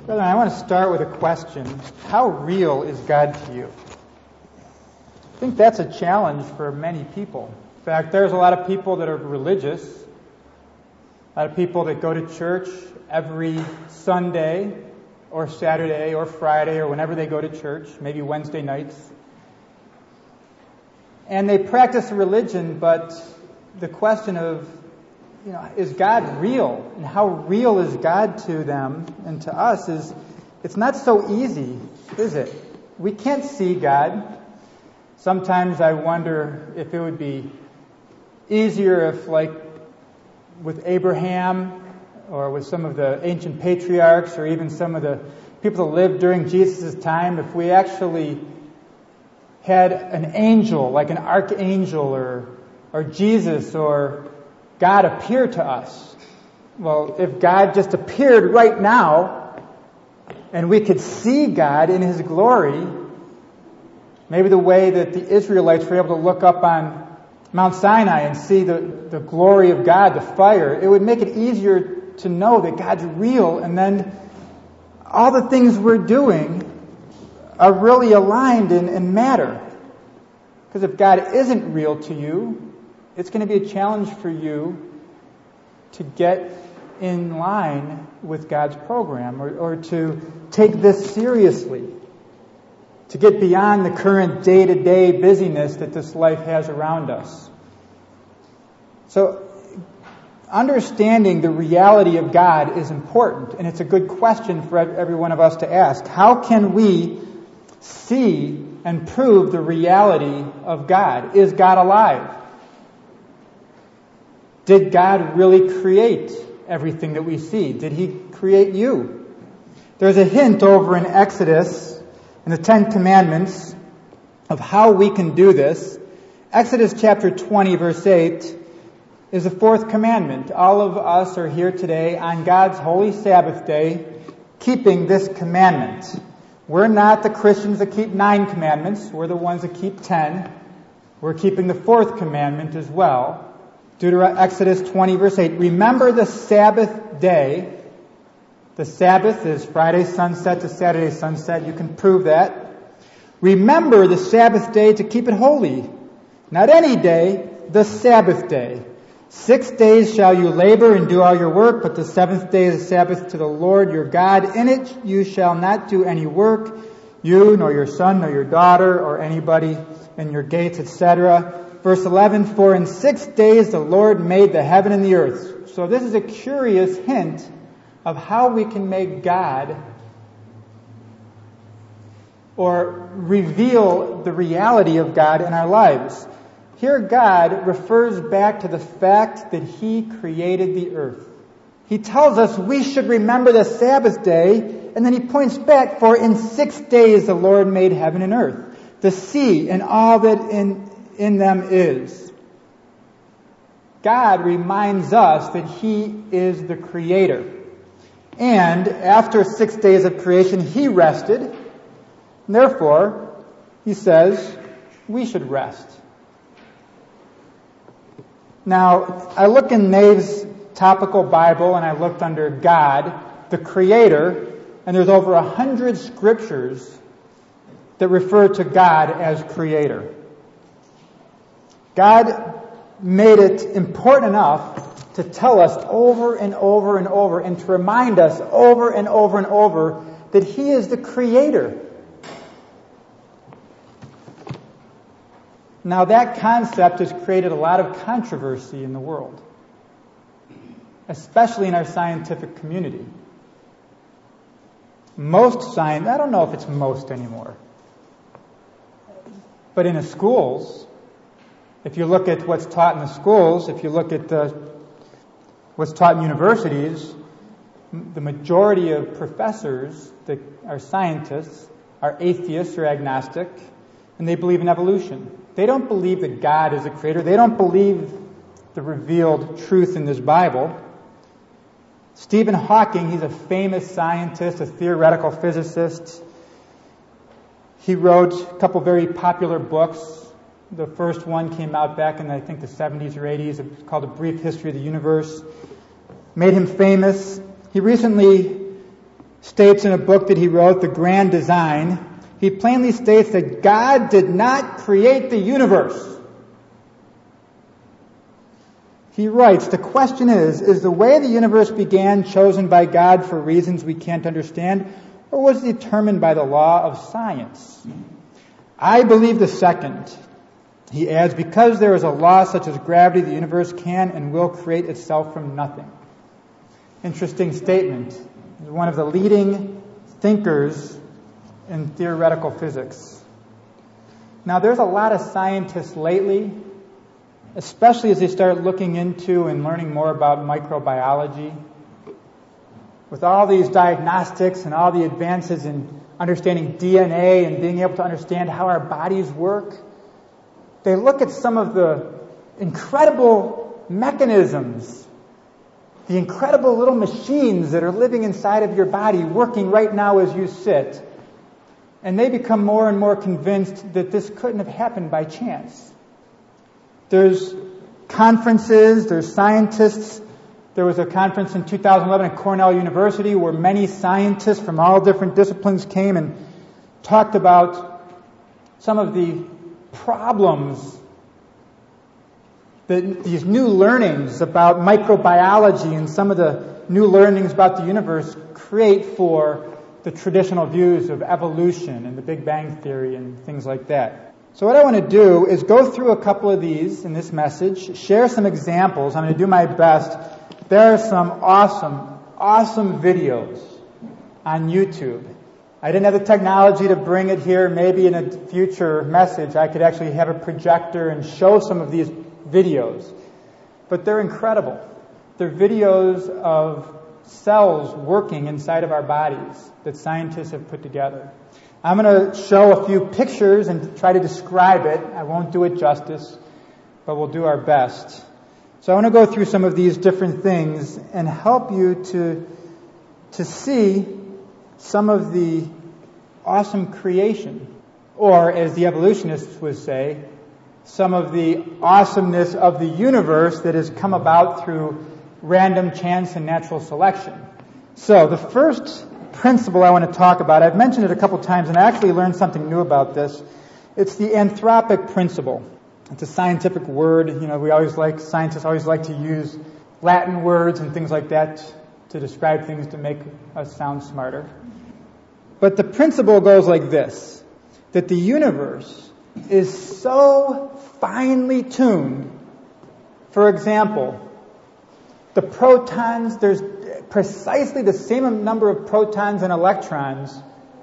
Brother, I want to start with a question. How real is God to you? I think that's a challenge for many people. In fact, there's a lot of people that are religious, a lot of people that go to church every Sunday or Saturday or Friday or whenever they go to church, maybe Wednesday nights. And they practice religion, but the question of, is God real? And how real is God to them and to us it's not so easy, is it? We can't see God. Sometimes I wonder if it would be easier if, like with Abraham or with some of the ancient patriarchs or even some of the people that lived during Jesus' time, if we actually had an angel, like an archangel or Jesus or God appear to us. Well, if God just appeared right now and we could see God in His glory, maybe the way that the Israelites were able to look up on Mount Sinai and see the glory of God, the fire, it would make it easier to know that God's real, and then all the things we're doing are really aligned and matter. Because if God isn't real to you, it's going to be a challenge for you to get in line with God's program or to take this seriously, to get beyond the current day-to-day busyness that this life has around us. So, understanding the reality of God is important, and it's a good question for every one of us to ask. How can we see and prove the reality of God? Is God alive? Did God really create everything that we see? Did He create you? There's a hint over in Exodus, in the Ten Commandments, of how we can do this. Exodus chapter 20, verse 8, is the fourth commandment. All of us are here today on God's holy Sabbath day, keeping this commandment. We're not the Christians that keep 9 commandments. We're the ones that keep 10. We're keeping the fourth commandment as well. Exodus 20, verse 8. Remember the Sabbath day. The Sabbath is Friday sunset to Saturday sunset. You can prove that. Remember the Sabbath day to keep it holy. Not any day, the Sabbath day. 6 days shall you labor and do all your work, but the seventh day is a Sabbath to the Lord your God. In it you shall not do any work, you, nor your son, nor your daughter, or anybody in your gates, etc. Verse 11, for in 6 days the Lord made the heaven and the earth. So this is a curious hint of how we can make God or reveal the reality of God in our lives. Here God refers back to the fact that He created the earth. He tells us we should remember the Sabbath day, and then He points back, for in 6 days the Lord made heaven and earth, the sea and all that in them is. God reminds us that He is the Creator. And after 6 days of creation, He rested. Therefore, He says, we should rest. Now, I look in Nave's topical Bible, and I looked under God, the Creator, and there's over 100 scriptures that refer to God as Creator. God made it important enough to tell us over and over and over, and to remind us over and over and over that He is the Creator. Now that concept has created a lot of controversy in the world, especially in our scientific community. I don't know if it's most anymore, but in the schools, if you look at what's taught in the schools, if you look at what's taught in universities, the majority of professors that are scientists are atheists or agnostic, and they believe in evolution. They don't believe that God is the Creator. They don't believe the revealed truth in this Bible. Stephen Hawking, he's a famous scientist, a theoretical physicist. He wrote a couple very popular books. The first one came out back in, I think, the 70s or 80s. It's called A Brief History of the Universe. Made him famous. He recently states in a book that he wrote, The Grand Design, he plainly states that God did not create the universe. He writes, the question is the way the universe began chosen by God for reasons we can't understand, or was it determined by the law of science? I believe the second. He adds, because there is a law such as gravity, the universe can and will create itself from nothing. Interesting statement. He's one of the leading thinkers in theoretical physics. Now, there's a lot of scientists lately, especially as they start looking into and learning more about microbiology. With all these diagnostics and all the advances in understanding DNA and being able to understand how our bodies work, they look at some of the incredible mechanisms, the incredible little machines that are living inside of your body, working right now as you sit, and they become more and more convinced that this couldn't have happened by chance. There's conferences, there's scientists. There was a conference in 2011 at Cornell University where many scientists from all different disciplines came and talked about some of the problems that these new learnings about microbiology and some of the new learnings about the universe create for the traditional views of evolution and the Big Bang Theory and things like that. So what I want to do is go through a couple of these in this message, share some examples. I'm going to do my best. There are some awesome videos on YouTube. I didn't have the technology to bring it here. Maybe in a future message I could actually have a projector and show some of these videos. But they're incredible. They're videos of cells working inside of our bodies that scientists have put together. I'm going to show a few pictures and try to describe it. I won't do it justice, but we'll do our best. So I want to go through some of these different things and help you to see some of the awesome creation, or as the evolutionists would say, some of the awesomeness of the universe that has come about through random chance and natural selection. So the first principle I want to talk about, I've mentioned it a couple times, and I actually learned something new about this. It's the anthropic principle. It's a scientific word. You know, scientists always like to use Latin words and things like that to describe things to make us sound smarter. But the principle goes like this, that the universe is so finely tuned. For example, the protons, there's precisely the same number of protons and electrons,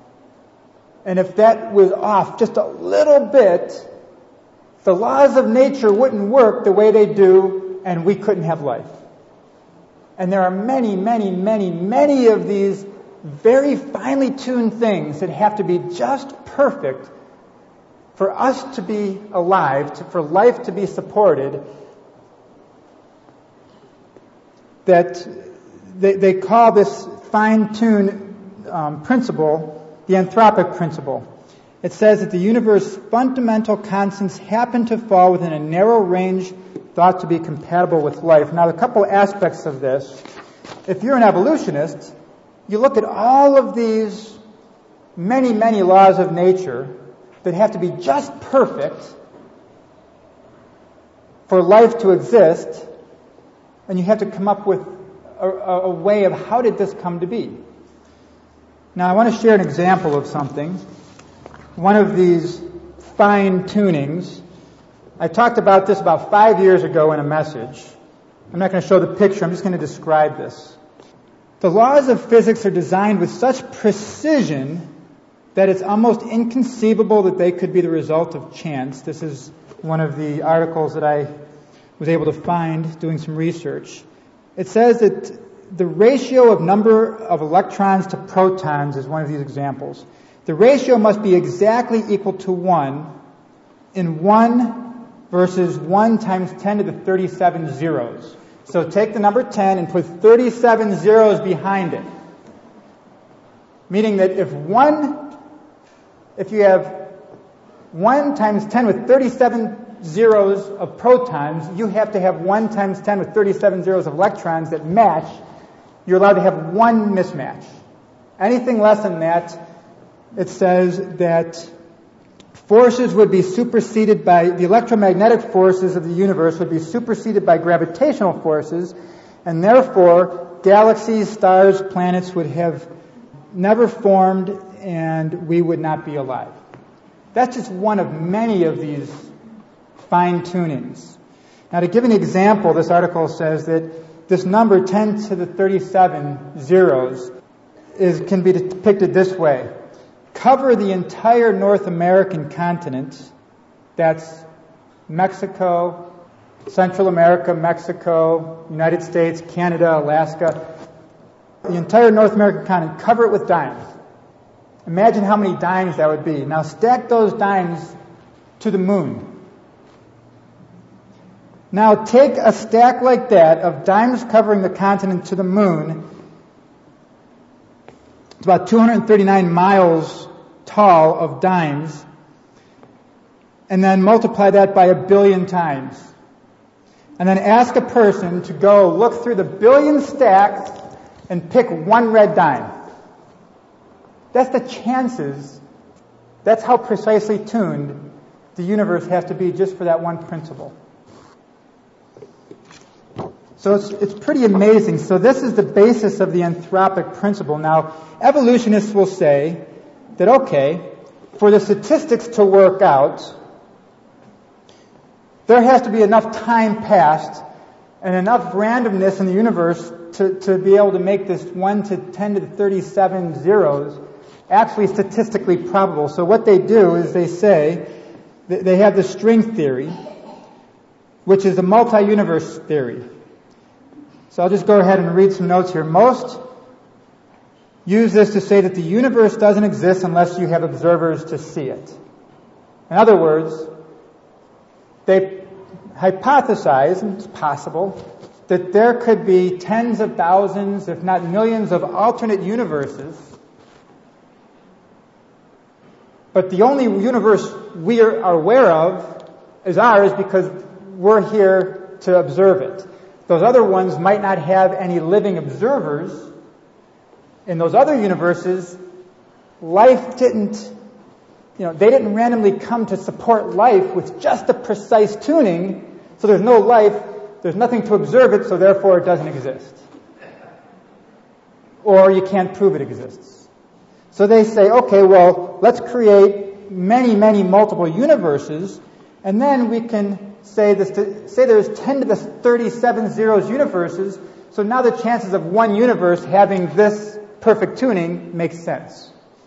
and if that was off just a little bit, the laws of nature wouldn't work the way they do, and we couldn't have life. And there are many of these very finely tuned things that have to be just perfect for us to be alive, for life to be supported, that they call this fine-tuned principle the anthropic principle. It says that the universe's fundamental constants happen to fall within a narrow range thought to be compatible with life. Now, a couple aspects of this. If you're an evolutionist, you look at all of these many laws of nature that have to be just perfect for life to exist, and you have to come up with a way of how did this come to be. Now, I want to share an example of something. One of these fine tunings. I talked about this about 5 years ago in a message. I'm not going to show the picture. I'm just going to describe this. The laws of physics are designed with such precision that it's almost inconceivable that they could be the result of chance. This is one of the articles that I was able to find doing some research. It says that the ratio of number of electrons to protons is one of these examples. The ratio must be exactly equal to 1 in 1 versus 1 times 10 to the 37 zeros. So take the number 10 and put 37 zeros behind it. Meaning that if you have 1 times 10 with 37 zeros of protons, you have to have 1 times 10 with 37 zeros of electrons that match. You're allowed to have one mismatch. Anything less than that, it says that forces would be superseded by, the electromagnetic forces of the universe would be superseded by gravitational forces, and therefore galaxies, stars, planets would have never formed and we would not be alive. That's just one of many of these fine-tunings. Now, to give an example, this article says that this number 10 to the 37 zeros can be depicted this way. Cover the entire North American continent, that's Mexico, Central America, Mexico, United States, Canada, Alaska, the entire North American continent, cover it with dimes. Imagine how many dimes that would be. Now stack those dimes to the moon. Now take a stack like that of dimes covering the continent to the moon. It's about 239 miles tall of dimes. And then multiply that by 1 billion times. And then ask a person to go look through the billion stacks and pick one red dime. That's the chances. That's how precisely tuned the universe has to be just for that one principle. So it's pretty amazing. So this is the basis of the anthropic principle. Now, evolutionists will say that, okay, for the statistics to work out, there has to be enough time passed and enough randomness in the universe to be able to make this 1 to 10 to the 37 zeros actually statistically probable. So what they do is they say, they have the string theory, which is the multi-universe theory. So I'll just go ahead and read some notes here. Most use this to say that the universe doesn't exist unless you have observers to see it. In other words, they hypothesize, and it's possible, that there could be tens of thousands, if not millions, of alternate universes. But the only universe we are aware of is ours because we're here to observe it. Those other ones might not have any living observers. In those other universes, life didn't, they didn't randomly come to support life with just the precise tuning, so there's no life, there's nothing to observe it, so therefore it doesn't exist. Or you can't prove it exists. So they say, okay, well, let's create many, many multiple universes, and then we can say there's 10 to the 37 zeros universes, so now the chances of one universe having this perfect tuning makes sense.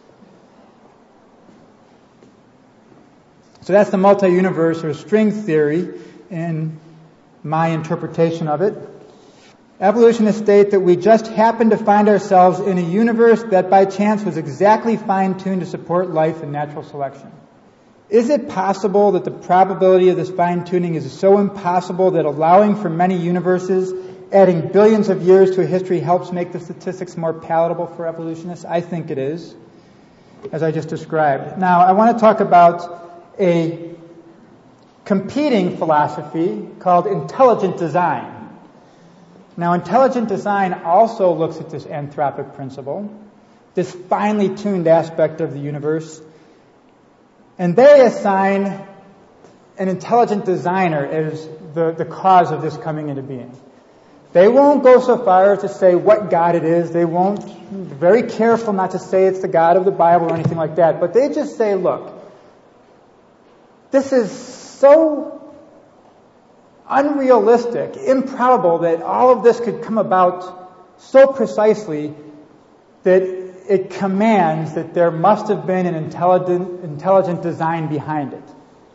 So that's the multi-universe or string theory in my interpretation of it. Evolutionists state that we just happen to find ourselves in a universe that by chance was exactly fine-tuned to support life and natural selection. Is it possible that the probability of this fine-tuning is so impossible that allowing for many universes, adding billions of years to a history helps make the statistics more palatable for evolutionists? I think it is, as I just described. Now, I want to talk about a competing philosophy called intelligent design. Now, intelligent design also looks at this anthropic principle, this finely tuned aspect of the universe, and they assign an intelligent designer as the cause of this coming into being. They won't go so far as to say what God it is. They won't, very careful not to say it's the God of the Bible or anything like that, but they just say, look, this is so unrealistic, improbable that all of this could come about so precisely that it commands that there must have been an intelligent design behind it.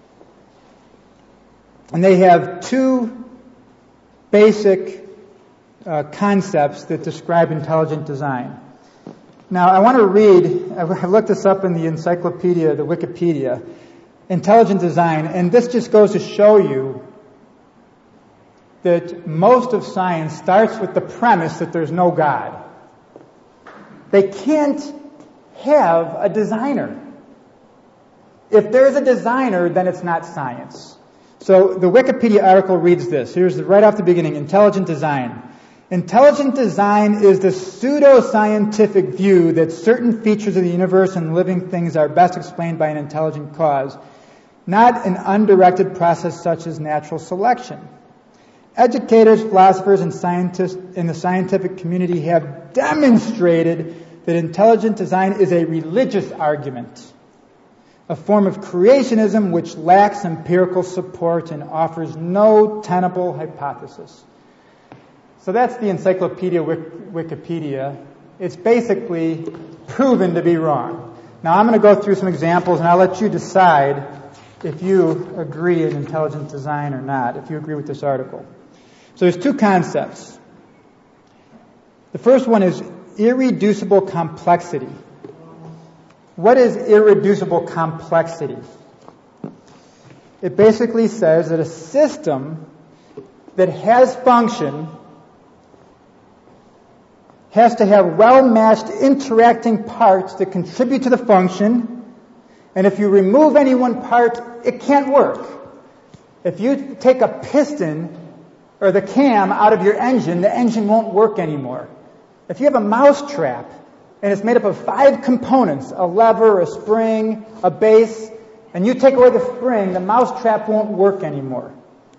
And they have two basic concepts that describe intelligent design. Now, I want to read, I looked this up in the encyclopedia, the Wikipedia, intelligent design, and this just goes to show you that most of science starts with the premise that there's no God. They can't have a designer. If there's a designer, then it's not science. So the Wikipedia article reads this. Here's right off the beginning, intelligent design. Intelligent design is the pseudo-scientific view that certain features of the universe and living things are best explained by an intelligent cause, not an undirected process such as natural selection. Educators, philosophers, and scientists in the scientific community have demonstrated that intelligent design is a religious argument, a form of creationism which lacks empirical support and offers no tenable hypothesis. So that's the Encyclopedia Wikipedia. It's basically proven to be wrong. Now I'm going to go through some examples and I'll let you decide if you agree in intelligent design or not, if you agree with this article. So there's two concepts. The first one is irreducible complexity. What is irreducible complexity? It basically says that a system that has function has to have well-matched interacting parts that contribute to the function, and if you remove any one part, it can't work. If you take a piston or the cam out of your engine, the engine won't work anymore. If you have a mousetrap and it's made up of 5 components, a lever, a spring, a base, and you take away the spring, the mousetrap won't work anymore.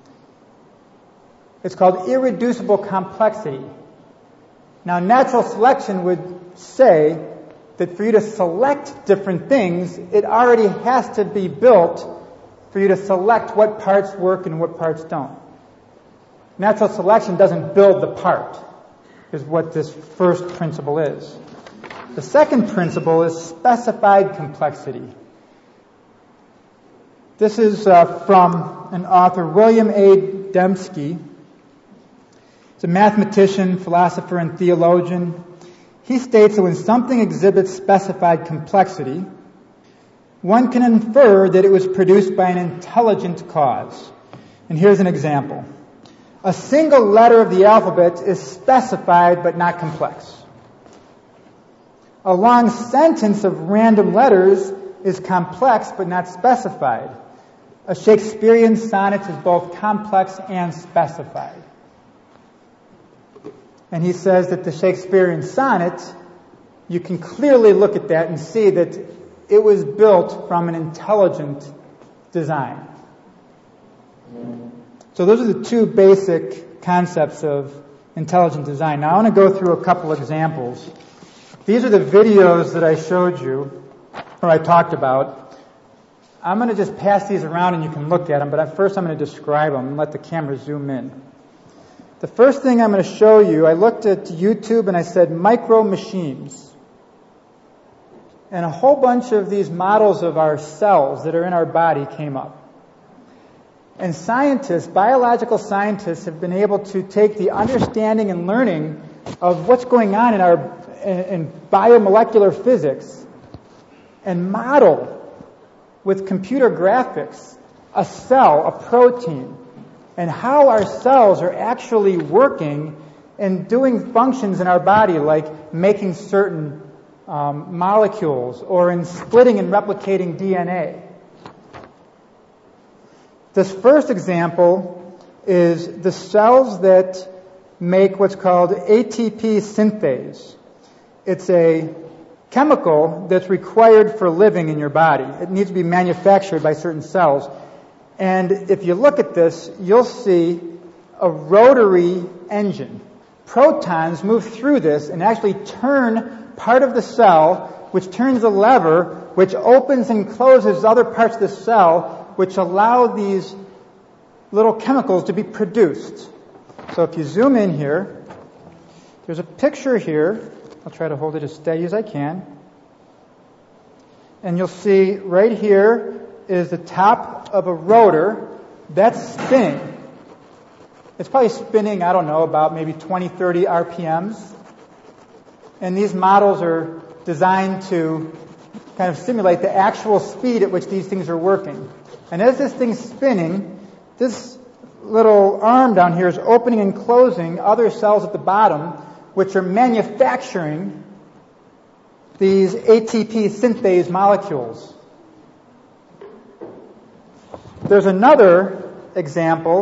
It's called irreducible complexity. Now, natural selection would say that for you to select different things, it already has to be built for you to select what parts work and what parts don't. Natural selection doesn't build the part, is what this first principle is. The second principle is specified complexity. This is from an author, William A. Dembski. He's a mathematician, philosopher, and theologian. He states that when something exhibits specified complexity, one can infer that it was produced by an intelligent cause. And here's an example. A single letter of the alphabet is specified but not complex. A long sentence of random letters is complex but not specified. A Shakespearean sonnet is both complex and specified. And he says that the Shakespearean sonnet, you can clearly look at that and see that it was built from an intelligent design. So those are the two basic concepts of intelligent design. Now I want to go through a couple examples. These are the videos that I showed you, or I talked about. I'm going to just pass these around and you can look at them, but first I'm going to describe them and let the camera zoom in. The first thing I'm going to show you, I looked at YouTube and I said micro machines. And a whole bunch of these models of our cells that are in our body came up. And scientists, biological scientists, have been able to take the understanding and learning of what's going on in biomolecular physics and model with computer graphics a cell, a protein, and how our cells are actually working and doing functions in our body like making certain molecules or in splitting and replicating DNA. This first example is the cells that make what's called ATP synthase. It's a chemical that's required for living in your body. It needs to be manufactured by certain cells. And if you look at this, you'll see a rotary engine. Protons move through this and actually turn part of the cell, which turns a lever, which opens and closes other parts of the cell, which allow these little chemicals to be produced. So if you zoom in here, there's a picture here. I'll try to hold it as steady as I can. And you'll see right here is the top of a rotor that's spinning. It's probably spinning, I don't know, about maybe 20, 30 RPMs. And these models are designed to kind of simulate the actual speed at which these things are working. And as this thing's spinning, this little arm down here is opening and closing other cells at the bottom, which are manufacturing these ATP synthase molecules. There's another example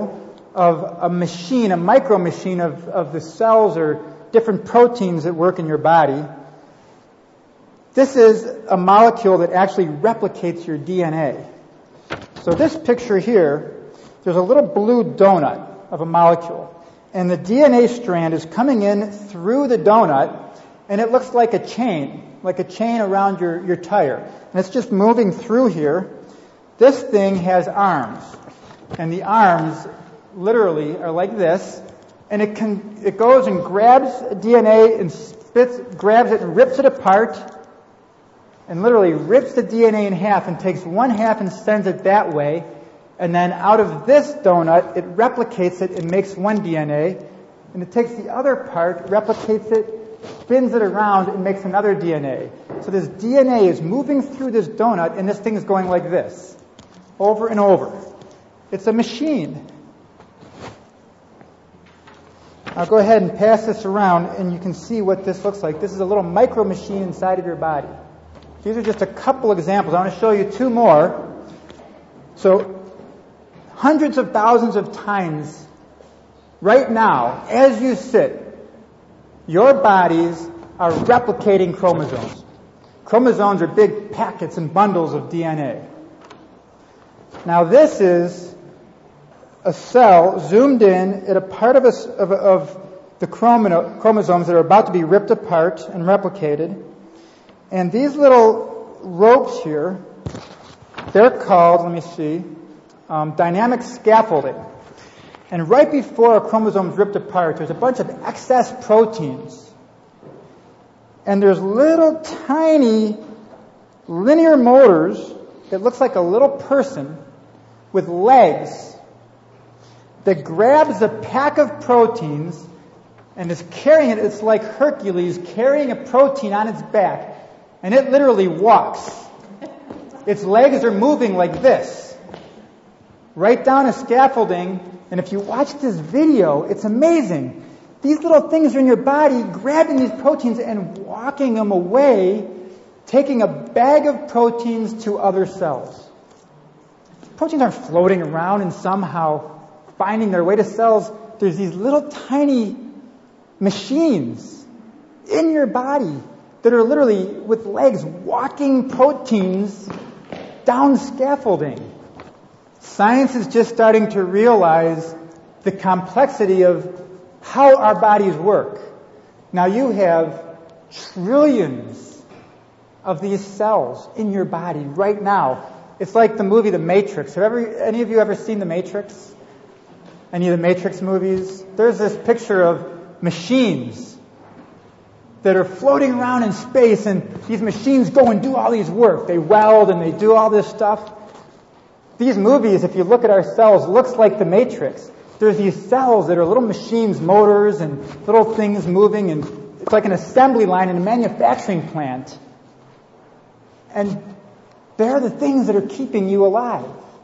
of a machine, a micro machine of the cells or different proteins that work in your body. This is a molecule that actually replicates your DNA. So this picture here, there's a little blue donut of a molecule. And the DNA strand is coming in through the donut, and it looks like a chain around your tire. And it's just moving through here. This thing has arms. And the arms literally are like this. And it goes and grabs DNA and grabs it and rips it apart, and literally rips the DNA in half and takes one half and sends it that way. And then out of this donut, it replicates it and makes one DNA. And it takes the other part, replicates it, spins it around, and makes another DNA. So this DNA is moving through this donut, and this thing is going like this, over and over. It's a machine. I'll go ahead and pass this around, and you can see what this looks like. This is a little micro machine inside of your body. These are just a couple examples. I want to show you two more. So, hundreds of thousands of times right now, as you sit, your bodies are replicating chromosomes. Chromosomes are big packets and bundles of DNA. Now this is a cell zoomed in at a part of the chromosomes that are about to be ripped apart and replicated. And these little ropes here, they're called, dynamic scaffolding. And right before a chromosome is ripped apart, there's a bunch of excess proteins. And there's little tiny linear motors that looks like a little person with legs that grabs a pack of proteins and is carrying it. It's like Hercules carrying a protein on its back. And it literally walks. Its legs are moving like this, right down a scaffolding. And if you watch this video, it's amazing. These little things are in your body grabbing these proteins and walking them away, taking a bag of proteins to other cells. Proteins aren't floating around and somehow finding their way to cells. There's these little tiny machines in your body that are literally with legs walking proteins down scaffolding. Science is just starting to realize the complexity of how our bodies work. Now you have trillions of these cells in your body right now. It's like the movie The Matrix. Have any of you ever seen The Matrix? Any of the Matrix movies? There's this picture of machines that are floating around in space, and these machines go and do all these work. They weld and they do all this stuff. These movies, if you look at our cells, looks like The Matrix. There's these cells that are little machines, motors, and little things moving, and it's like an assembly line in a manufacturing plant. And they're the things that are keeping you alive.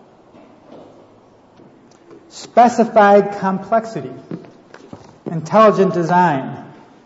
Specified complexity. Intelligent design.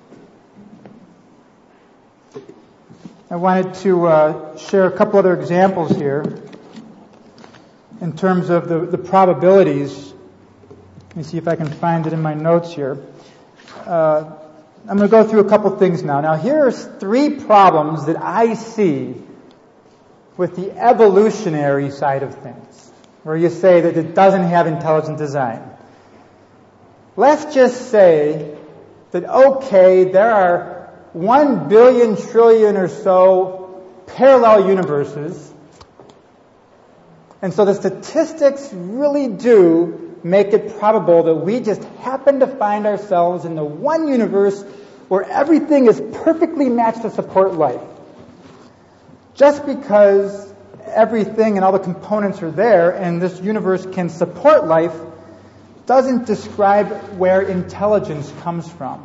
I wanted to share a couple other examples here in terms of the probabilities. Let me see if I can find it in my notes here. I'm going to go through a couple things now. Now, here's three problems that I see with the evolutionary side of things, where you say that it doesn't have intelligent design. Let's just say that, okay, there are 1 billion trillion or so parallel universes, and so the statistics really do make it probable that we just happen to find ourselves in the one universe where everything is perfectly matched to support life. Just because everything and all the components are there and this universe can support life doesn't describe where intelligence comes from.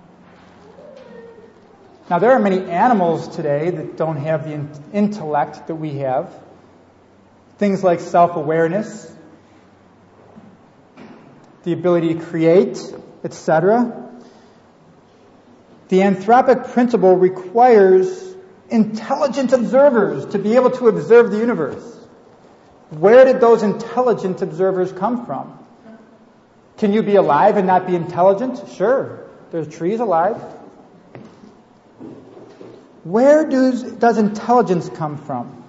Now, there are many animals today that don't have the intellect that we have. Things like self-awareness, the ability to create, etc. The anthropic principle requires intelligent observers to be able to observe the universe. Where did those intelligent observers come from? Can you be alive and not be intelligent? Sure. There's trees alive. Where does intelligence come from?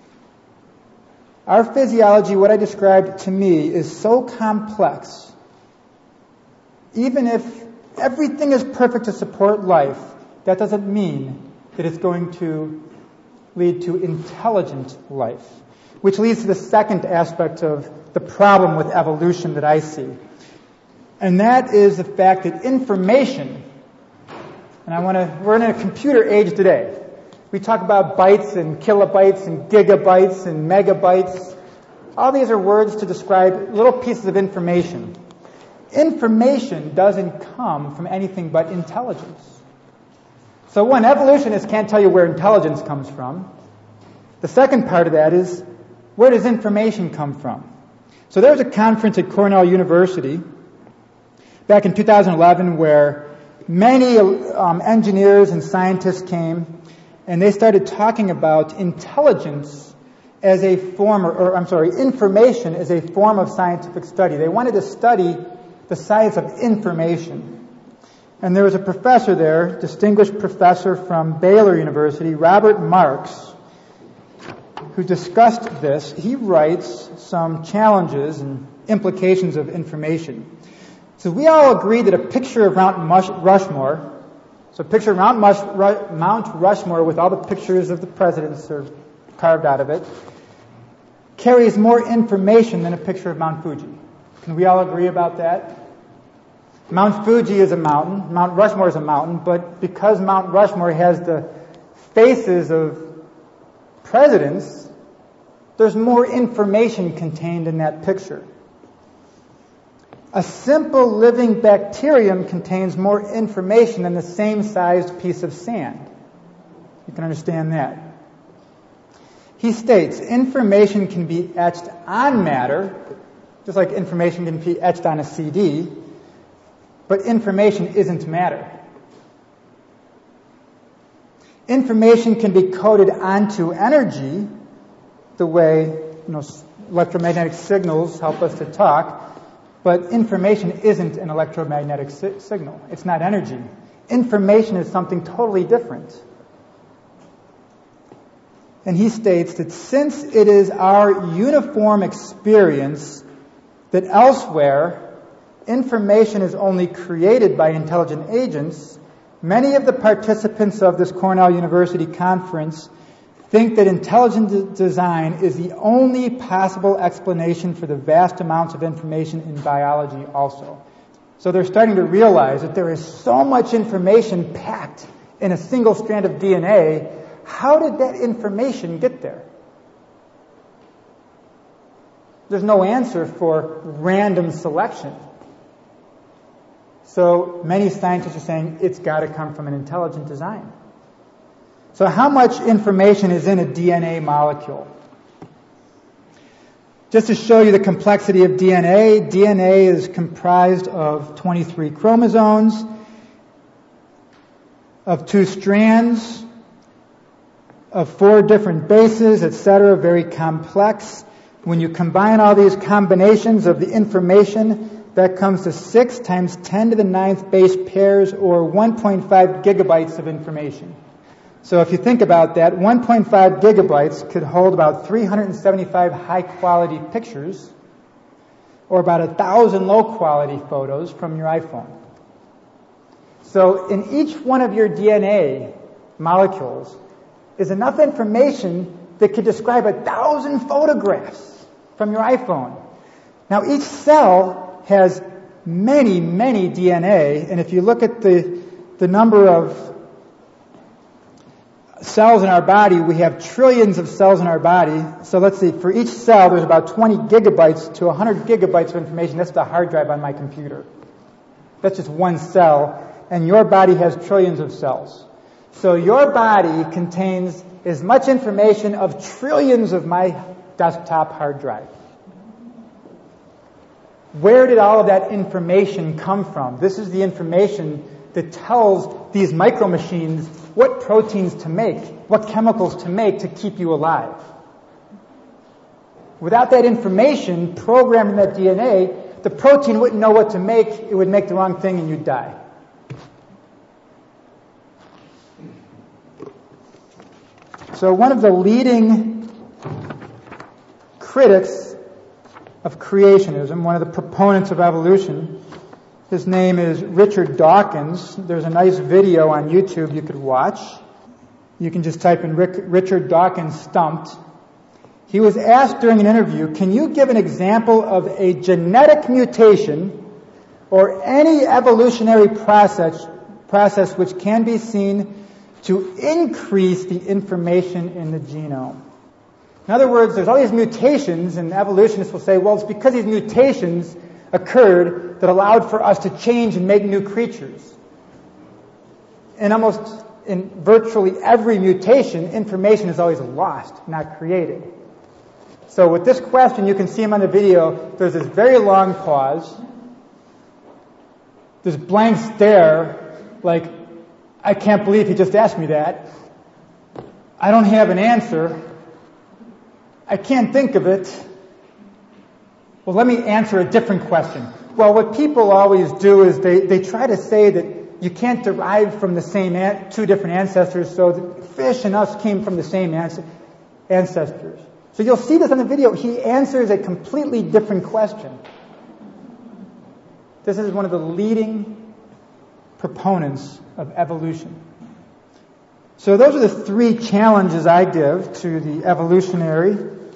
Our physiology, what I described to me, is so complex. Even if everything is perfect to support life, that doesn't mean that it's going to lead to intelligent life. Which leads to the second aspect of the problem with evolution that I see. And that is the fact that information, and we're in a computer age today. We talk about bytes and kilobytes and gigabytes and megabytes. All these are words to describe little pieces of information. Information doesn't come from anything but intelligence. So one, evolutionists can't tell you where intelligence comes from. The second part of that is, where does information come from? So there was a conference at Cornell University back in 2011 where many engineers and scientists came, and they started talking about intelligence as a form, information as a form of scientific study. They wanted to study the science of information. And there was a professor there, distinguished professor from Baylor University, Robert Marks, who discussed this. He writes some challenges and implications of information. So we all agree that a picture of Mount Rushmore, so picture Mount Rushmore with all the pictures of the presidents are carved out of it, carries more information than a picture of Mount Fuji. Can we all agree about that? Mount Fuji is a mountain, Mount Rushmore is a mountain, but because Mount Rushmore has the faces of presidents, there's more information contained in that picture. A simple living bacterium contains more information than the same sized piece of sand. You can understand that. He states, information can be etched on matter, just like information can be etched on a CD, but information isn't matter. Information can be coded onto energy, the way electromagnetic signals help us to talk, but information isn't an electromagnetic signal. It's not energy. Information is something totally different. And he states that since it is our uniform experience that elsewhere information is only created by intelligent agents, many of the participants of this Cornell University conference think that intelligent design is the only possible explanation for the vast amounts of information in biology also. So they're starting to realize that there is so much information packed in a single strand of DNA. How did that information get there? There's no answer for random selection. So many scientists are saying it's got to come from an intelligent design. So how much information is in a DNA molecule? Just to show you the complexity of DNA, DNA is comprised of 23 chromosomes, of 2 strands, of 4 different bases, etc., very complex. When you combine all these combinations of the information, that comes to 6 times 10 to the 9th base pairs, or 1.5 gigabytes of information. So if you think about that, 1.5 gigabytes could hold about 375 high-quality pictures, or about 1,000 low-quality photos from your iPhone. So in each one of your DNA molecules is enough information that could describe 1,000 photographs from your iPhone. Now each cell has many, many DNA, and if you look at the number of cells in our body, we have trillions of cells in our body. So let's see, for each cell there's about 20 gigabytes to 100 gigabytes of information. That's the hard drive on my computer. That's just one cell, and your body has trillions of cells. So your body contains as much information of trillions of my desktop hard drive. Where did all of that information come from? This is the information that tells these micro machines what proteins to make, what chemicals to make to keep you alive. Without that information programmed in that DNA, the protein wouldn't know what to make. It would make the wrong thing and you'd die. So one of the leading critics of creationism, one of the proponents of evolution, his name is Richard Dawkins. There's a nice video on YouTube you could watch. You can just type in Richard Dawkins stumped. He was asked during an interview, can you give an example of a genetic mutation or any evolutionary process which can be seen to increase the information in the genome? In other words, there's all these mutations, and evolutionists will say, well, it's because these mutations occurred that allowed for us to change and make new creatures. And in virtually every mutation, information is always lost, not created. So with this question, you can see him on the video, there's this very long pause, this blank stare, like, I can't believe he just asked me that. I don't have an answer. I can't think of it. Well, let me answer a different question. Well, what people always do is they try to say that you can't derive from the same two different ancestors, so the fish and us came from the same ancestors. So you'll see this on the video. He answers a completely different question. This is one of the leading proponents of evolution. So those are the three challenges I give to the evolutionary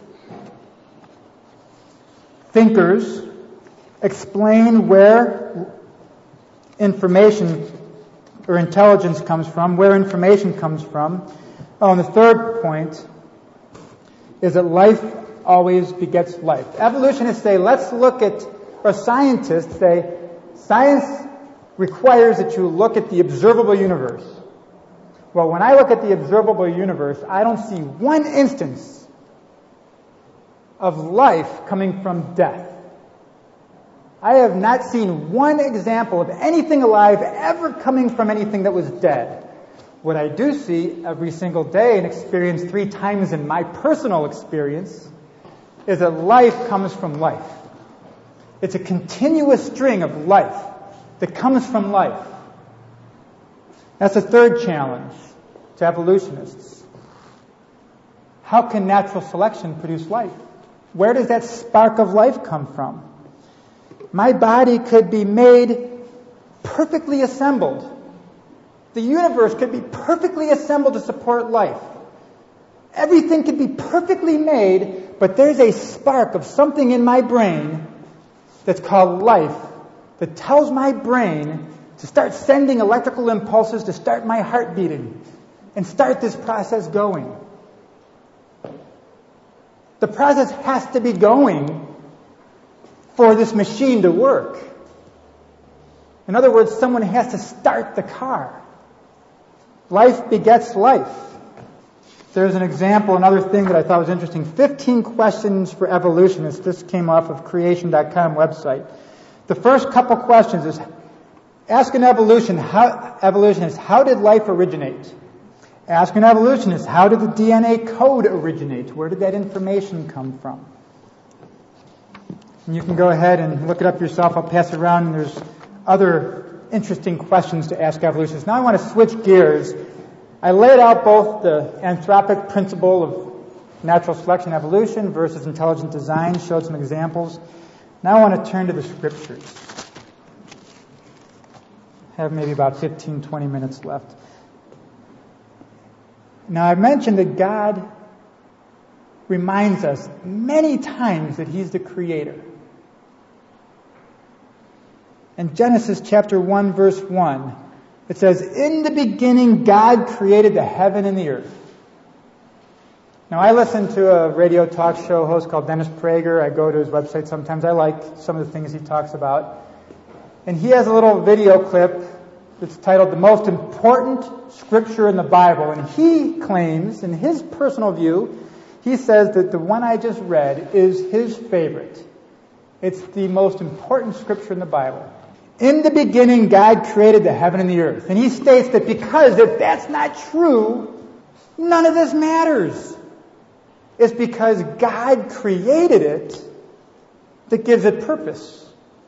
thinkers. Explain where information or intelligence comes from, where information comes from. Oh, and the third point is that life always begets life. Evolutionists say, or scientists say, science requires that you look at the observable universe. Well, when I look at the observable universe, I don't see one instance of life coming from death. I have not seen one example of anything alive ever coming from anything that was dead. What I do see every single day and experience 3 times in my personal experience is that life comes from life. It's a continuous string of life that comes from life. That's the third challenge to evolutionists. How can natural selection produce life? Where does that spark of life come from? My body could be made perfectly assembled. The universe could be perfectly assembled to support life. Everything could be perfectly made, but there's a spark of something in my brain that's called life that tells my brain to start sending electrical impulses to start my heart beating and start this process going. The process has to be going for this machine to work. In other words, someone has to start the car. Life begets life. There's an example, another thing that I thought was interesting. 15 questions for evolutionists. This came off of creation.com website. The first couple questions is, ask an evolutionist, how did life originate? Ask an evolutionist, how did the DNA code originate? Where did that information come from? And you can go ahead and look it up yourself. I'll pass it around, and there's other interesting questions to ask evolutionists. Now I want to switch gears. I laid out both the anthropic principle of natural selection evolution versus intelligent design, showed some examples. Now I want to turn to the scriptures. I have maybe about 15, 20 minutes left. Now I mentioned that God reminds us many times that He's the Creator. In Genesis chapter 1, verse 1, it says, in the beginning God created the heaven and the earth. Now I listen to a radio talk show host called Dennis Prager. I go to his website sometimes. I like some of the things he talks about. And he has a little video clip that's titled The Most Important Scripture in the Bible. And he claims, in his personal view, he says that the one I just read is his favorite. It's the most important scripture in the Bible. In the beginning, God created the heaven and the earth. And he states that because if that's not true, none of this matters. It's because God created it that gives it purpose.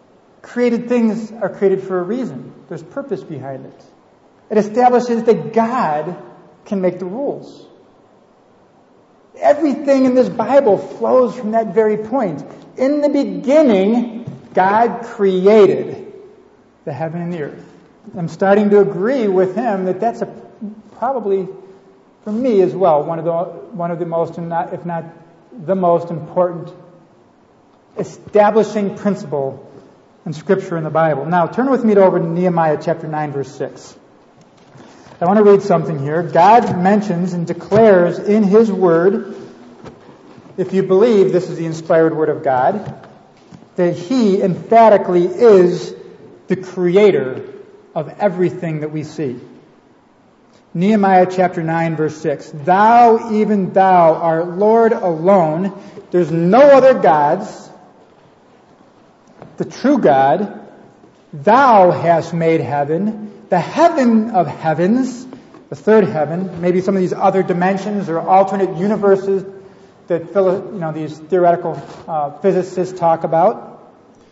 Created things are created for a reason. There's purpose behind it. It establishes that God can make the rules. Everything in this Bible flows from that very point. In the beginning, God created the heaven and the earth. I'm starting to agree with him that that's probably, for me as well, one of the most, if not the most important establishing principle in Scripture in the Bible. Now, turn with me over to Nehemiah chapter 9, verse 6. I want to read something here. God mentions and declares in His Word, if you believe this is the inspired Word of God, that He emphatically is the creator of everything that we see. Nehemiah chapter 9, verse 6. Thou, even thou, art Lord alone. There's no other gods. The true God. Thou hast made heaven, the heaven of heavens, the third heaven, maybe some of these other dimensions or alternate universes that these theoretical physicists talk about.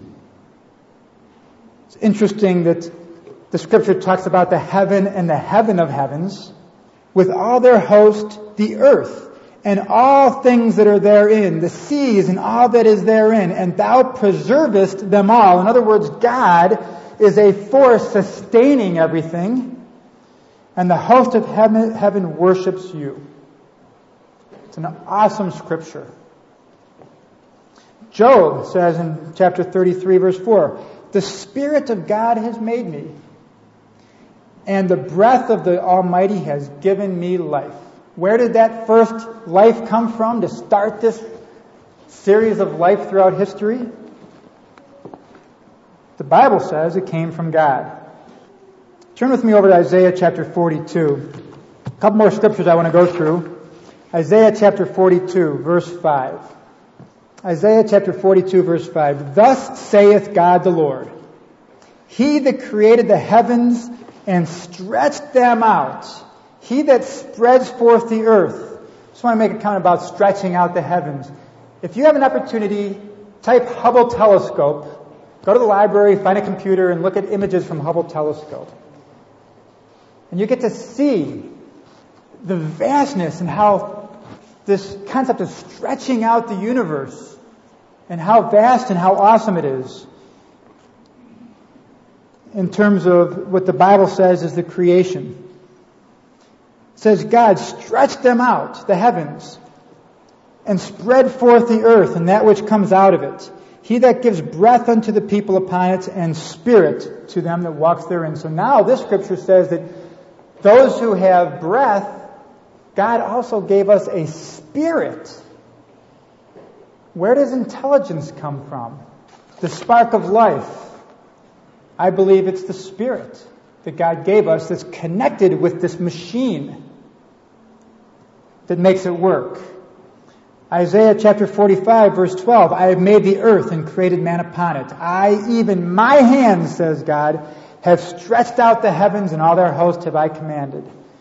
It's interesting that the Scripture talks about the heaven and the heaven of heavens, with all their host, the earth, and all things that are therein, the seas and all that is therein, and thou preservest them all. In other words, God is a force sustaining everything, and the host of heaven worships you. It's an awesome Scripture. Job says in chapter 33, verse 4, the Spirit of God has made me, and the breath of the Almighty has given me life. Where did that first life come from to start this series of life throughout history? The Bible says it came from God. Turn with me over to Isaiah chapter 42. A couple more scriptures I want to go through. Isaiah chapter 42, verse 5. Isaiah chapter 42, verse 5. Thus saith God the Lord, He that created the heavens and stretched them out, He that spreads forth the earth. Just want to make a comment about stretching out the heavens. If you have an opportunity, type Hubble telescope. Go to the library, find a computer, and look at images from Hubble telescope. And you get to see the vastness and how this concept of stretching out the universe and how vast and how awesome it is in terms of what the Bible says is the creation. It says God stretched them out, the heavens, and spread forth the earth and that which comes out of it. He that gives breath unto the people upon it, and spirit to them that walks therein. So now this scripture says that those who have breath, God also gave us a spirit. Where does intelligence come from? The spark of life. I believe it's the spirit that God gave us that's connected with this machine that makes it work. Isaiah chapter 45, verse 12, I have made the earth and created man upon it. I, even my hands, says God, have stretched out the heavens, and all their host have I commanded.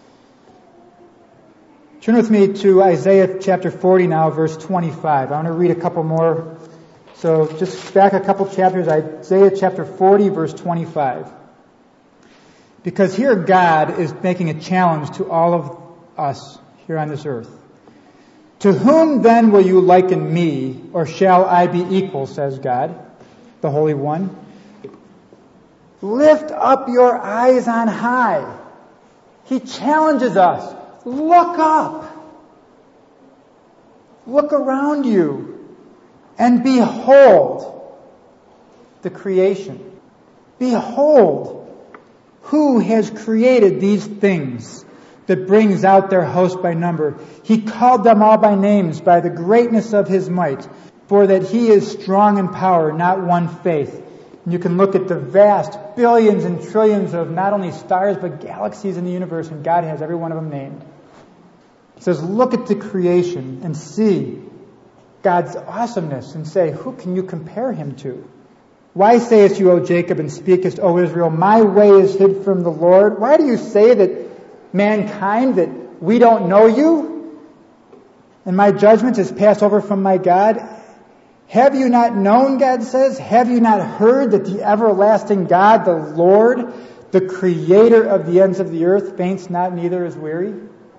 Turn with me to Isaiah chapter 40 now, verse 25. I want to read a couple more. So just back a couple chapters, Isaiah chapter 40, verse 25. Because here God is making a challenge to all of us here on this earth. To whom then will you liken me, or shall I be equal, says God, the Holy One? Lift up your eyes on high. He challenges us. Look up. Look around you and behold the creation. Behold who has created these things that brings out their host by number. He called them all by names by the greatness of His might, for that He is strong in power, not one faith. And you can look at the vast billions and trillions of not only stars but galaxies in the universe, and God has every one of them named. He says, look at the creation and see God's awesomeness and say, who can you compare Him to? Why sayest you, O Jacob, and speakest, O Israel, my way is hid from the Lord? Why do you say that mankind, that we don't know you, and my judgment is passed over from my God? Have you not known, God says? Have you not heard that the everlasting God, the Lord, the creator of the ends of the earth, faints not, neither is weary?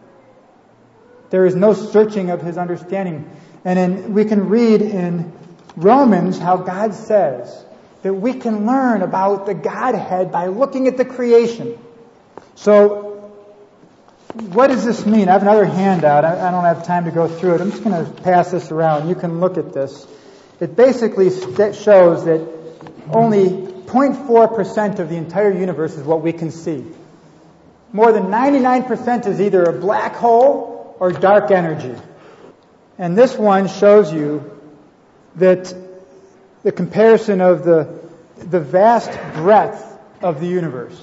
There is no searching of his understanding. And we can read in Romans how God says that we can learn about the Godhead by looking at the creation. So, what does this mean? I have another handout. I don't have time to go through it. I'm just going to pass this around. You can look at this. It basically shows that only 0.4% of the entire universe is what we can see. More than 99% is either a black hole or dark energy. And this one shows you that the comparison of the vast breadth of the universe.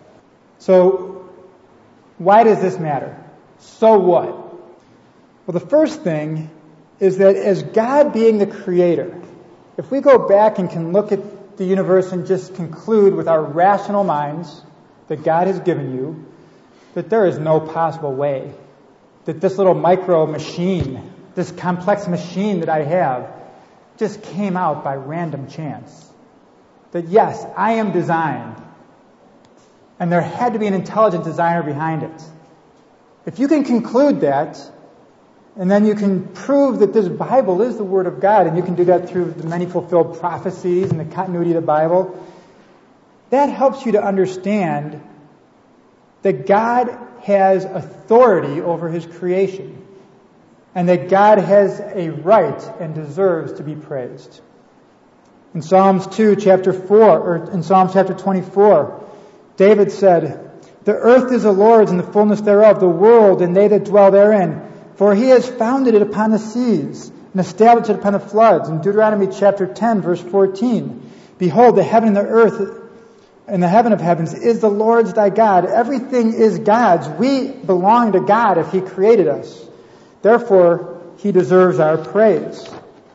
So, why does this matter? So what? Well, the first thing is that as God being the creator, if we go back and can look at the universe and just conclude with our rational minds that God has given you, that there is no possible way that this little micro machine, this complex machine that I have, just came out by random chance. That yes, I am designed, and there had to be an intelligent designer behind it. If you can conclude that, and then you can prove that this Bible is the Word of God, and you can do that through the many fulfilled prophecies and the continuity of the Bible, that helps you to understand that God has authority over His creation, and that God has a right and deserves to be praised. In Psalms 2, chapter 4, or in Psalms chapter 24, David said, "The earth is the Lord's and the fullness thereof, the world and they that dwell therein. For He has founded it upon the seas and established it upon the floods." In Deuteronomy chapter 10, verse 14, "Behold, the heaven and the earth and the heaven of heavens is the Lord's thy God." Everything is God's. We belong to God if He created us. Therefore, He deserves our praise.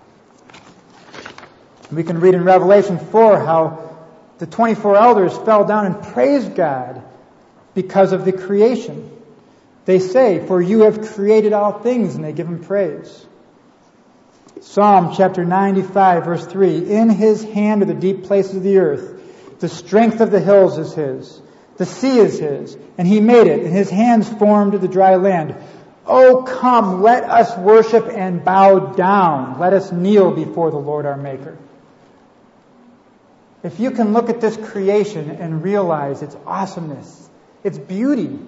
We can read in Revelation 4 how the 24 elders fell down and praised God because of the creation. They say, "For you have created all things," and they give Him praise. Psalm chapter 95, verse 3, "In His hand are the deep places of the earth. The strength of the hills is His. The sea is His, and He made it, and His hands formed the dry land. Oh, come, let us worship and bow down. Let us kneel before the Lord our Maker." If you can look at this creation and realize its awesomeness, its beauty,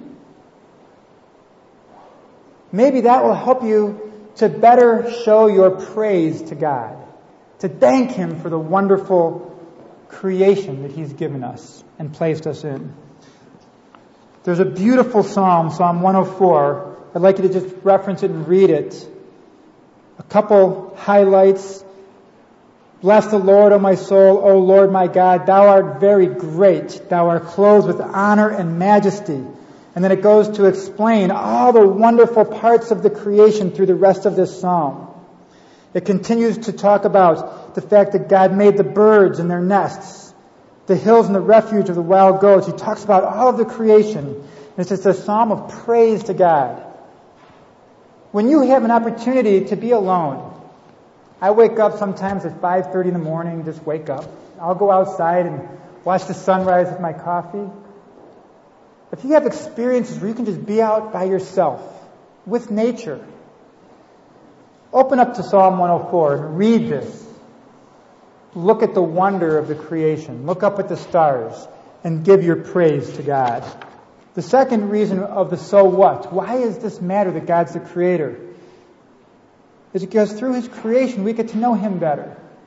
maybe that will help you to better show your praise to God, to thank Him for the wonderful creation that He's given us and placed us in. There's a beautiful psalm, Psalm 104. I'd like you to just reference it and read it. A couple highlights. "Bless the Lord, O my soul, O Lord my God. Thou art very great. Thou art clothed with honor and majesty." And then it goes to explain all the wonderful parts of the creation through the rest of this psalm. It continues to talk about the fact that God made the birds and their nests, the hills and the refuge of the wild goats. He talks about all of the creation. It's just a psalm of praise to God. When you have an opportunity to be alone, I wake up sometimes at 5:30 in the morning, just wake up. I'll go outside and watch the sunrise with my coffee. If you have experiences where you can just be out by yourself, with nature, open up to Psalm 104 and read this. Look at the wonder of the creation. Look up at the stars and give your praise to God. The second reason of the so what, why does this matter that God's the creator, is because through His creation we get to know Him better.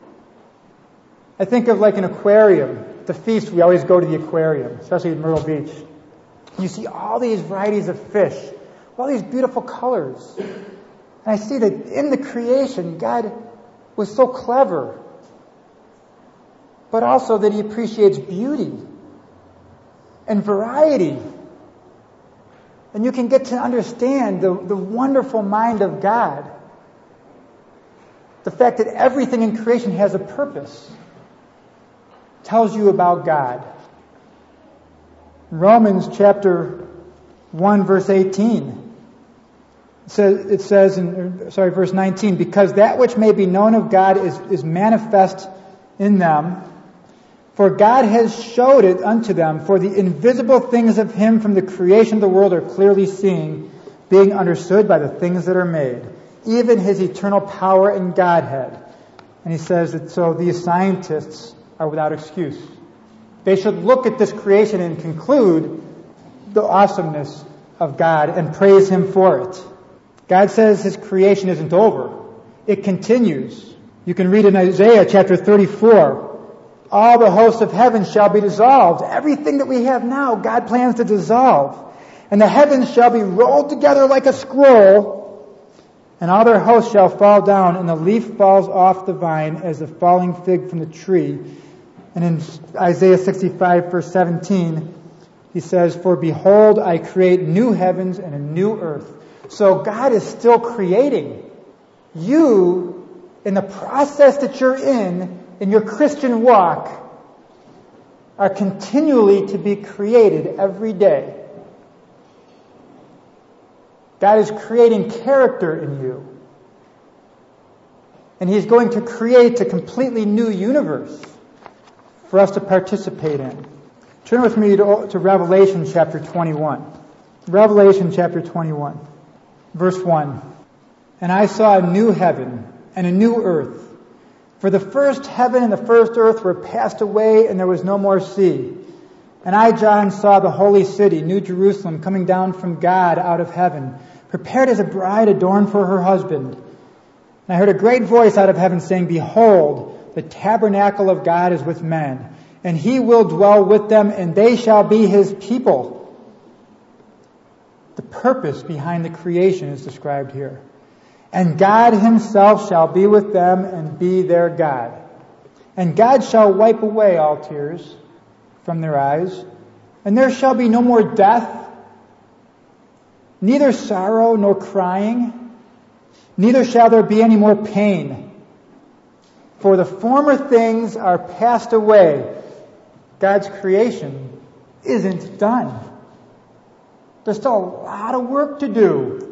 I think of like an aquarium. The feast, we always go to the aquarium, especially at Myrtle Beach. You see all these varieties of fish, all these beautiful colors. And I see that in the creation, God was so clever, but also that He appreciates beauty and variety. And you can get to understand the wonderful mind of God. The fact that everything in creation has a purpose tells you about God. Romans chapter 1 verse 18. It says in verse 19, because that which may be known of God is manifest in them, for God has showed it unto them, for the invisible things of him from the creation of the world are clearly seen, being understood by the things that are made, even his eternal power and Godhead. And he says that so these scientists are without excuse. They should look at this creation and conclude the awesomeness of God and praise him for it. God says his creation isn't over. It continues. You can read in Isaiah chapter 34, all the hosts of heaven shall be dissolved. Everything that we have now, God plans to dissolve. And the heavens shall be rolled together like a scroll, and all their hosts shall fall down, and the leaf falls off the vine as the falling fig from the tree. And in Isaiah 65, verse 17, he says, for behold, I create new heavens and a new earth. So God is still creating. You, in the process that you're in your Christian walk, are continually to be created every day. God is creating character in you. And he's going to create a completely new universe for us to participate in. Turn with me to Revelation chapter 21. Revelation chapter 21, verse 1. And I saw a new heaven and a new earth. For the first heaven and the first earth were passed away, and there was no more sea. And I, John, saw the holy city, New Jerusalem, coming down from God out of heaven, prepared as a bride adorned for her husband. And I heard a great voice out of heaven saying, behold, the tabernacle of God is with men, and he will dwell with them, and they shall be his people. The purpose behind the creation is described here. And God himself shall be with them and be their God. And God shall wipe away all tears from their eyes, and there shall be no more death, neither sorrow nor crying, neither shall there be any more pain. For the former things are passed away. God's creation isn't done. There's still a lot of work to do.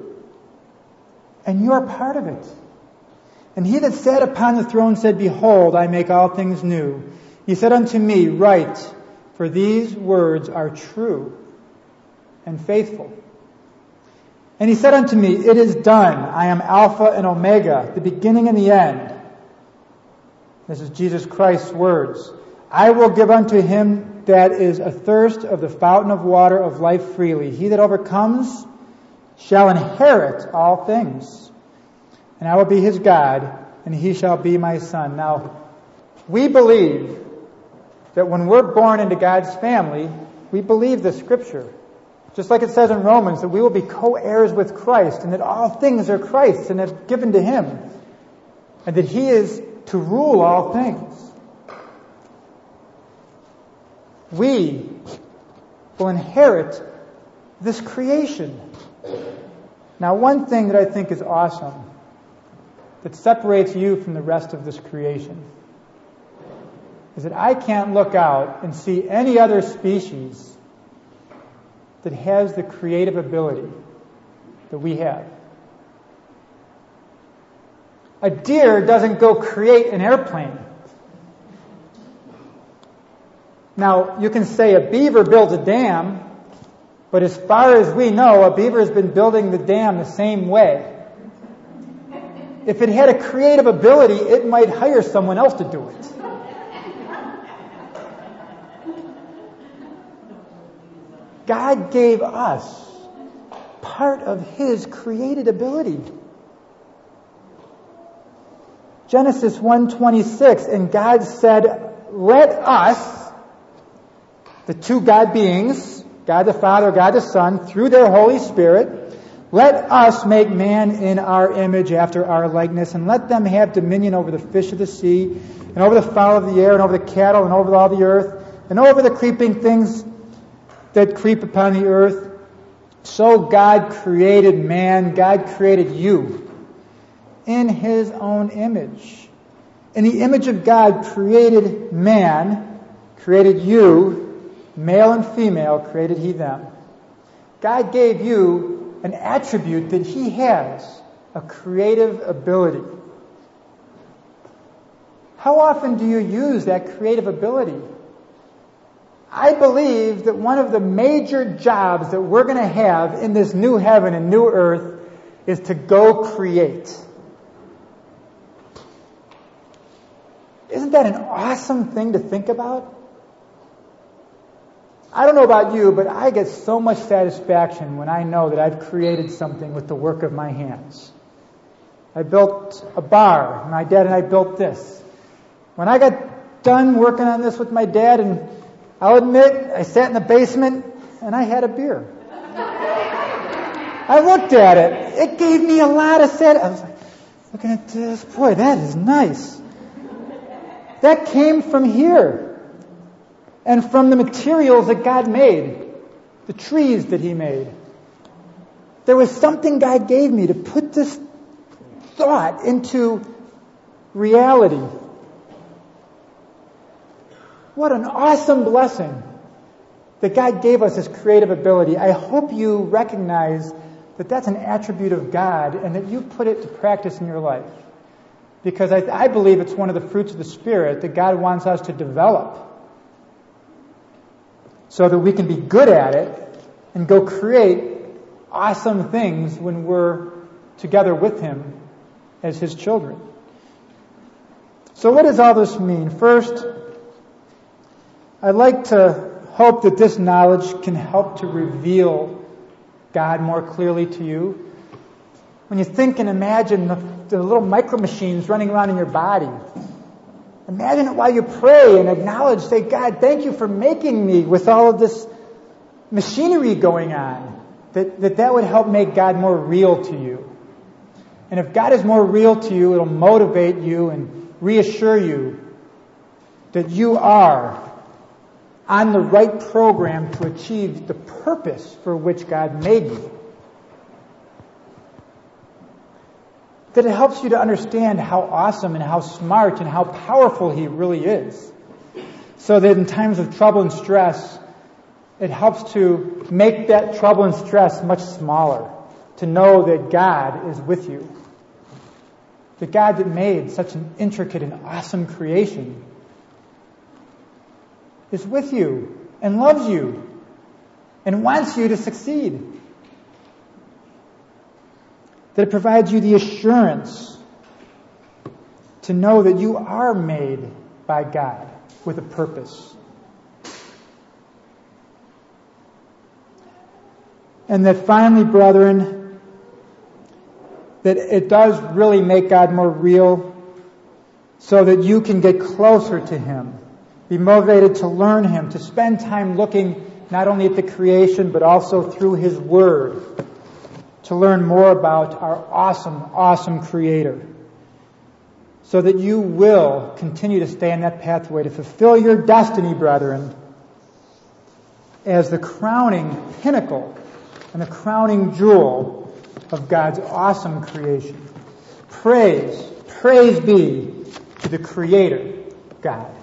And you're part of it. And he that sat upon the throne said, behold, I make all things new. He said unto me, write, for these words are true and faithful. And he said unto me, it is done. I am Alpha and Omega, the beginning and the end. This is Jesus Christ's words. I will give unto him that is athirst of the fountain of water of life freely. He that overcomes shall inherit all things. And I will be his God, and he shall be my son. Now, we believe that when we're born into God's family, we believe the scripture. Just like it says in Romans, that we will be co-heirs with Christ, and that all things are Christ's and are given to him. And that he is to rule all things. We will inherit this creation. Now, one thing that I think is awesome that separates you from the rest of this creation is that I can't look out and see any other species that has the creative ability that we have. A deer doesn't go create an airplane. Now, you can say a beaver builds a dam, but as far as we know, a beaver has been building the dam the same way. If it had a creative ability, it might hire someone else to do it. God gave us part of his created ability. Genesis 1:26, and God said, let us, the two God beings, God the Father, God the Son, through their Holy Spirit, let us make man in our image after our likeness, and let them have dominion over the fish of the sea, and over the fowl of the air, and over the cattle, and over all the earth, and over the creeping things that creep upon the earth. So God created man, God created you in his own image. In the image of God created man, created you, male and female created he them. God gave you an attribute that He has, a creative ability. How often do you use that creative ability? I believe that one of the major jobs that we're going to have in this new heaven and new earth is to go create. Isn't that an awesome thing to think about? I don't know about you, but I get so much satisfaction when I know that I've created something with the work of my hands. I built a bar. My dad and I built this. When I got done working on this with my dad, and I'll admit, I sat in the basement and I had a beer. I looked at it. It gave me a lot of satisfaction. I was like, looking at this, boy, that is nice. That came from here and from the materials that God made, the trees that He made. There was something God gave me to put this thought into reality. What an awesome blessing that God gave us this creative ability. I hope you recognize that that's an attribute of God and that you put it to practice in your life. Because I believe it's one of the fruits of the Spirit that God wants us to develop so that we can be good at it and go create awesome things when we're together with Him as His children. So what does all this mean? First, I'd like to hope that this knowledge can help to reveal God more clearly to you. When you think and imagine the little micro machines running around in your body, imagine it while you pray and acknowledge, say, God, thank you for making me with all of this machinery going on. That would help make God more real to you. And if God is more real to you, it'll motivate you and reassure you that you are on the right program to achieve the purpose for which God made you. That it helps you to understand how awesome and how smart and how powerful He really is. So that in times of trouble and stress, it helps to make that trouble and stress much smaller. To know that God is with you. The God that made such an intricate and awesome creation is with you and loves you and wants you to succeed. That it provides you the assurance to know that you are made by God with a purpose. And that finally, brethren, that it does really make God more real so that you can get closer to Him. Be motivated to learn Him, to spend time looking not only at the creation, but also through His Word, to learn more about our awesome, awesome Creator, so that you will continue to stay on that pathway to fulfill your destiny, brethren, as the crowning pinnacle and the crowning jewel of God's awesome creation. Praise be to the Creator, God.